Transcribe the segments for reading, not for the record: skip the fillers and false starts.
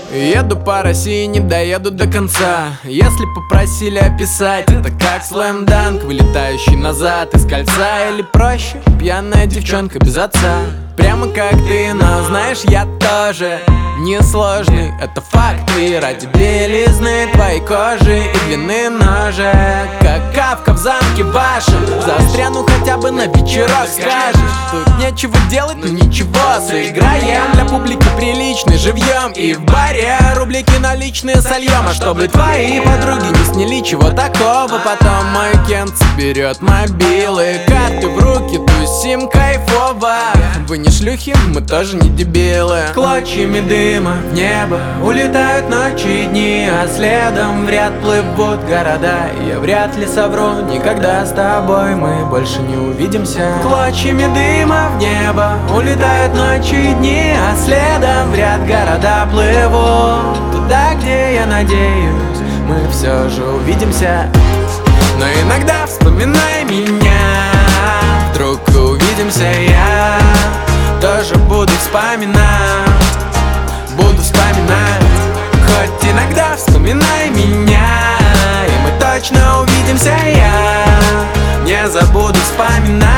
Еду по России, не доеду до конца. Если попросили описать, это как слэм-данк, вылетающий назад из кольца. Или проще, пьяная девчонка без отца. Прямо как ты, но знаешь, я тоже несложный, это факты. Ради белизны твоей кожи и длины ножек, как Кавка в замке вашем. Застряну хотя бы на вечерок, скажешь. Тут нечего делать, но ничего, сыграем. Для публики приличный живьем, и в баре рублики наличные сольем. А чтобы твои подруги не сняли чего такого, потом мой Кент соберет мобилы, карты в руки, тусим кайфово. Вы не шлюхи, мы тоже не дебилы. Клочьями дыма в небо улетают ночи и дни, а следом в ряд плывут города. И я вряд ли совру, никогда с тобой мы больше не увидимся. Клочьями дыма в небо улетают ночи и дни, а следом в ряд города плывут туда, где, я надеюсь, мы все же увидимся. Но иногда вспоминай меня, вдруг увидимся, я тоже буду вспоминать, буду вспоминать. Хоть иногда вспоминай меня, и мы точно увидимся, я не забуду вспоминать.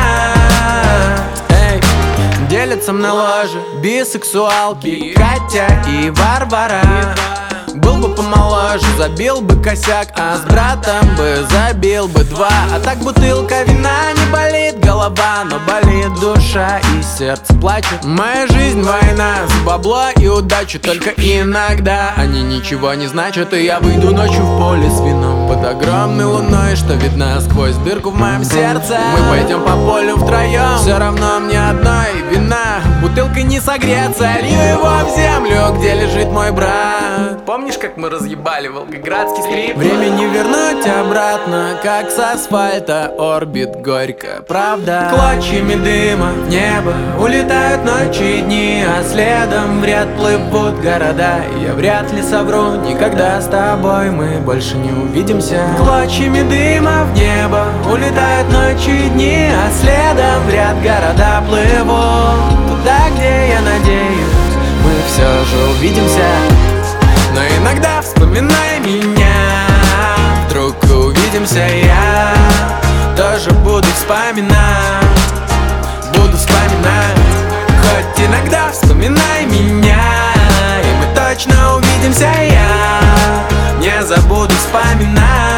Эй, делятся на ложе бисексуалки Катя и Варвара. Был бы помоложе, забил бы косяк, а с братом бы забил бы два. А так бутылка вина, не болит голова, но болит душа и сердце плачет. Моя жизнь война, за бабло и удачу, только иногда они ничего не значат. И я выйду ночью в поле с вином под огромной луной, что видна сквозь дырку в моем сердце. Мы пойдем по полю втроем, все равно мне одной вина бутылкой не согреться. Лью его в землю, где лежит мой брат. Помнишь, как мы разъебали волгоградский стрип? Время не вернуть обратно, как с асфальта орбит горько, правда. Клочьями дыма в небо улетают ночи и дни, а следом в ряд плывут города. И я вряд ли совру, никогда с тобой мы больше не увидимся. Клочьями дыма в небо улетают ночи и дни, а следом в ряд города плывут туда, где, я надеюсь, мы все же увидимся. Но иногда вспоминай меня, вдруг увидимся, я тоже буду вспоминать, буду вспоминать. Хоть иногда вспоминай меня, и мы точно увидимся, я не забуду вспоминать.